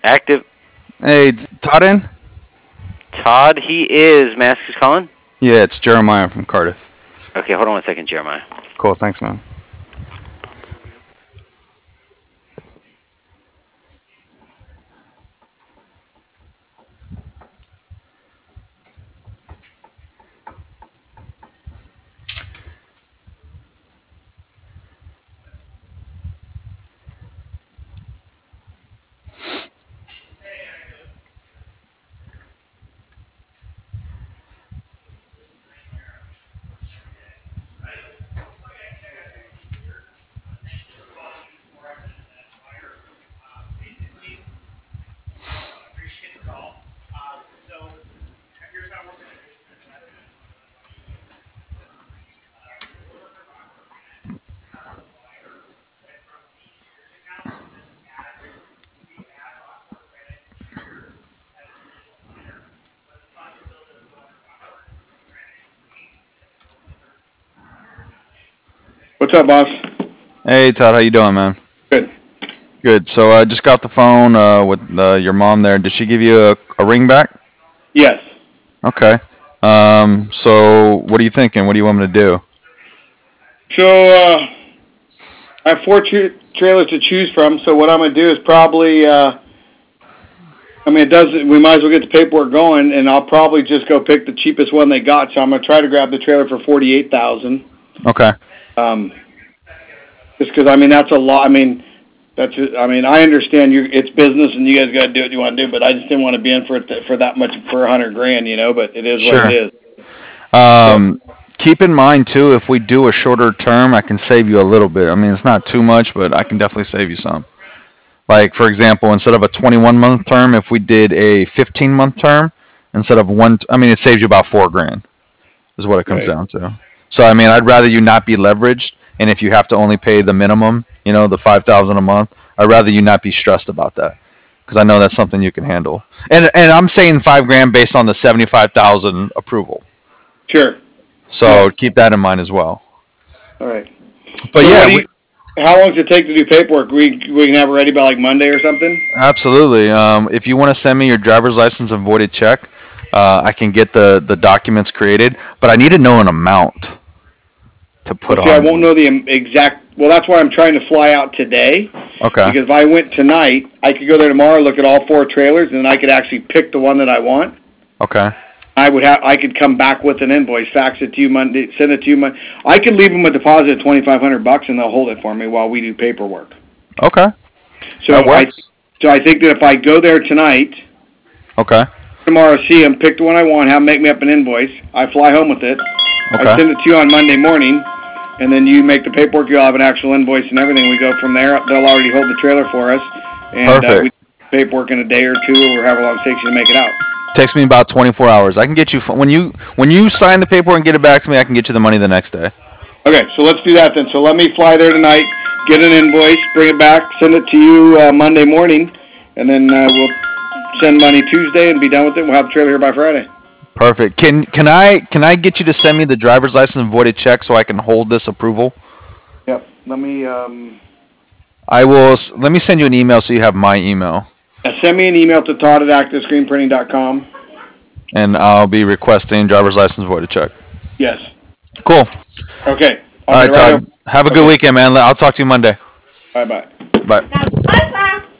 Active. Hey, Todd in? Todd, he is. Mask is calling. Yeah, it's Jeremiah from Cardiff. Okay, hold on one second, Jeremiah. Cool, thanks, man. What's up, boss? Hey, Todd, how you doing, man? Good. Good. So I just got the phone with your mom there. Did she give you a ring back? Yes. Okay. So what are you thinking? What do you want me to do? So I have four trailers to choose from. So what I'm gonna do is probably, I mean, it does. We might as well get the paperwork going, and I'll probably just go pick the cheapest one they got. So I'm gonna try to grab the trailer for 48,000. Okay. Just because I mean that's a lot. I mean that's. I mean I understand it's business and you guys got to do what you want to do, but I just didn't want to be in for that much for 100 grand, you know. But it is Sure. what it is. Keep in mind too, if we do a shorter term, I can save you a little bit. I mean, it's not too much, but I can definitely save you some. Like for example, instead of a 21-month term, if we did a 15-month term, instead of one, I mean, it saves you about 4 grand. Is what it comes Right. down to. So I mean, I'd rather you not be leveraged, and if you have to only pay the minimum, the 5,000 a month, I'd rather you not be stressed about that, because I know that's something you can handle. And I'm saying 5 grand based on the 75,000 approval. Sure. So Yeah. keep that in mind as well. All right. But So yeah, how long does it take to do paperwork? We can have it ready by like Monday or something. absolutely. If you want to send me your driver's license and voided check, I can get the documents created. But I need to know an amount to put Well, see, I on won't there. know the exact. Well, that's why I'm trying to fly out today. Okay. Because if I went tonight, I could go there tomorrow, look at all four trailers, and then I could actually pick the one that I want. Okay. I could come back with an invoice, fax it to you Monday, send it to you Monday. I could leave them a deposit of $2,500, and they'll hold it for me while we do paperwork. Okay. So That works. I think that if I go there tonight, Okay. tomorrow, see them, pick the one I want, have them make me up an invoice. I fly home with it. I Okay. send it to you on Monday morning, and then you make the paperwork. You'll have an actual invoice and everything. We go from there. They'll already hold the trailer for us, and we Perfect. paperwork in a day or two, or however long it takes you to make it out. Takes me about 24 hours. I can get you when you sign the paperwork and get it back to me. I can get you the money the next day. Okay, so let's do that then. So let me fly there tonight, get an invoice, bring it back, send it to you Monday morning, and then we'll send money Tuesday and be done with it. We'll have the trailer here by Friday. Perfect. Can I get you to send me the driver's license and voided check so I can hold this approval? Yep. Let me I will. Let me send you an email so you have my email, send me an email to Todd@ActiveScreenPrinting.com. and I'll be requesting driver's license voided check. Yes. Cool. Okay. I'll All get right, it right Todd. over. Have a good Okay. weekend, man. I'll talk to you Monday. Bye bye. Bye.